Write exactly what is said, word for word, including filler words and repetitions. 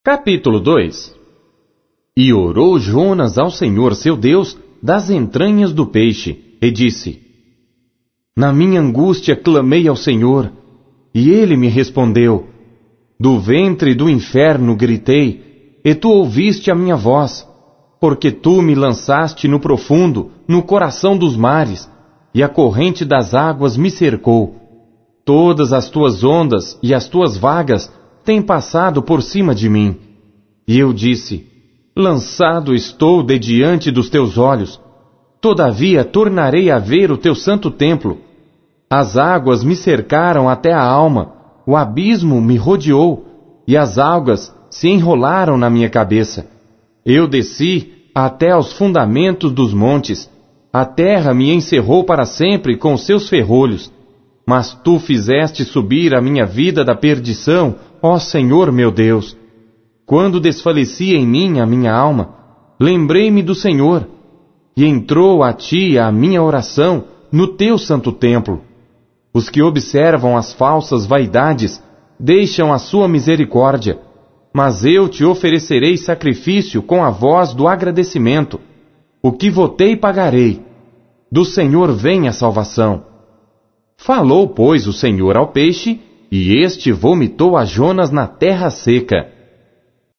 Capítulo dois. E orou Jonas ao Senhor seu Deus das entranhas do peixe, e disse: Na minha angústia clamei ao Senhor, e ele me respondeu. Do ventre do inferno gritei, e tu ouviste a minha voz, porque tu me lançaste no profundo, no coração dos mares, e a corrente das águas me cercou. Todas as tuas ondas e as tuas vagas têm passado por cima de mim. E eu disse: Lançado estou de diante dos teus olhos. Todavia tornarei a ver o teu santo templo. As águas me cercaram até a alma, o abismo me rodeou, e as algas se enrolaram na minha cabeça. Eu desci até aos fundamentos dos montes. A terra me encerrou para sempre com seus ferrolhos. Mas tu fizeste subir a minha vida da perdição, ó Senhor meu Deus. Quando desfalecia em mim a minha alma, lembrei-me do Senhor, e entrou a ti a minha oração no teu santo templo. Os que observam as falsas vaidades deixam a sua misericórdia, mas eu te oferecerei sacrifício com a voz do agradecimento. O que votei pagarei. Do Senhor vem a salvação. Falou, pois, o Senhor ao peixe, e este vomitou a Jonas na terra seca.